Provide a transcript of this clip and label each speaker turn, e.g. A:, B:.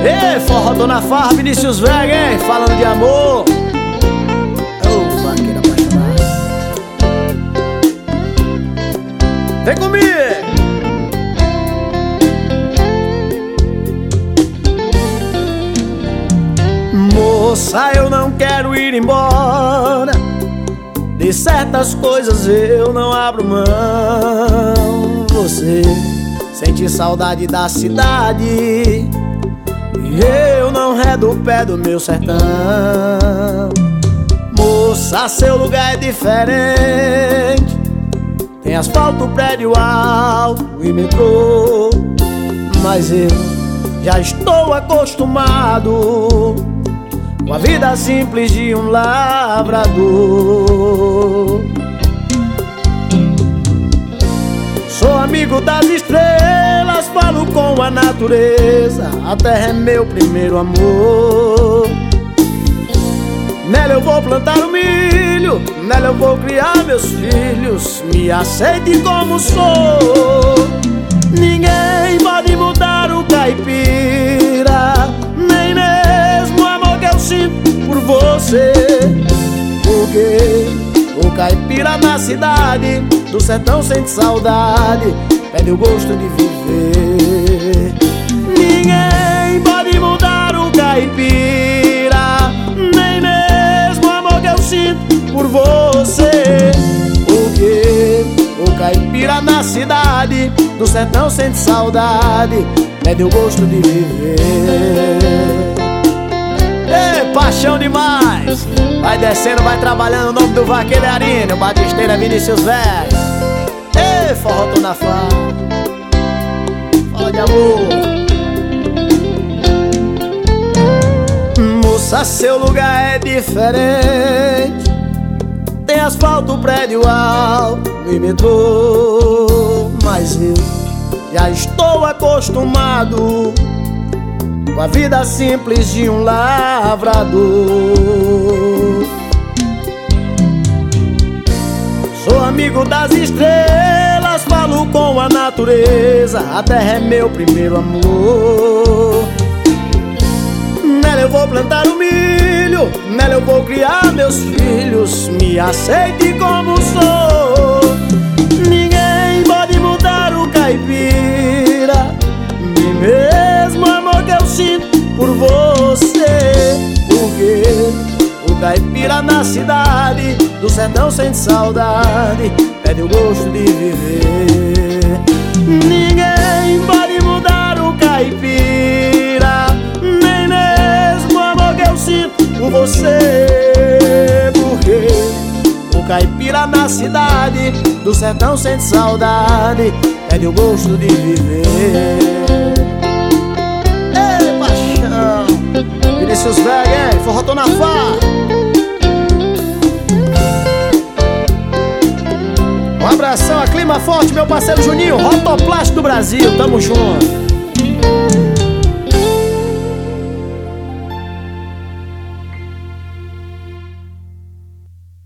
A: Ei, forró tô na farra, Vinícius Vega, hein? Falando de amor. Ô, vaqueiro apaixonado. Vem comigo. Moça, eu não quero ir embora. De certas coisas eu não abro mão. Você sente saudade da cidade e eu não redo o pé do meu sertão. Moça, seu lugar é diferente. Tem asfalto, prédio alto e metrô. Mas eu já estou acostumado com a vida simples de um lavrador. Sou amigo das estrelas, falo com a natureza. A terra é meu primeiro amor. Nela eu vou plantar o milho, nela eu vou criar meus filhos. Me aceite como sou. Ninguém pode mudar o caipira, nem mesmo o amor que eu sinto por você. Porque o caipira na cidade, do sertão sente saudade, perde o gosto de viver. Ninguém pode mudar o caipira, nem mesmo o amor que eu sinto por você. Porque o caipira na cidade, do sertão sente saudade, perde o gosto de viver. Ei, paixão demais! Vai descendo, vai trabalhando, o nome do vaqueiro é Arine, o batisteiro é Vinícius Vega. Ei, forró tô na farra, fala de amor. Moça, seu lugar é diferente. Tem asfalto, prédio alto e metrô. Mas eu já estou acostumado com a vida simples de um lavrador. Sou amigo das estrelas, falo com a natureza. A terra é meu primeiro amor. Nela eu vou plantar o milho, nela eu vou criar meus filhos. Me aceite como sou. Ninguém pode mudar o caipira, nem mesmo o amor que eu sinto por você. Porque o caipira na cidade, do sertão sente saudade, perde o gosto de viver. Ninguém pode mudar o caipira, nem mesmo o amor que eu sinto por você. Porque o caipira na cidade, do sertão sente saudade, perde o gosto de viver. Ei, paixão! Vinícius Vega, hein? Forró tô na farra. Um abração a Clima Forte, meu parceiro Juninho, Rotoplástico do Brasil, tamo junto.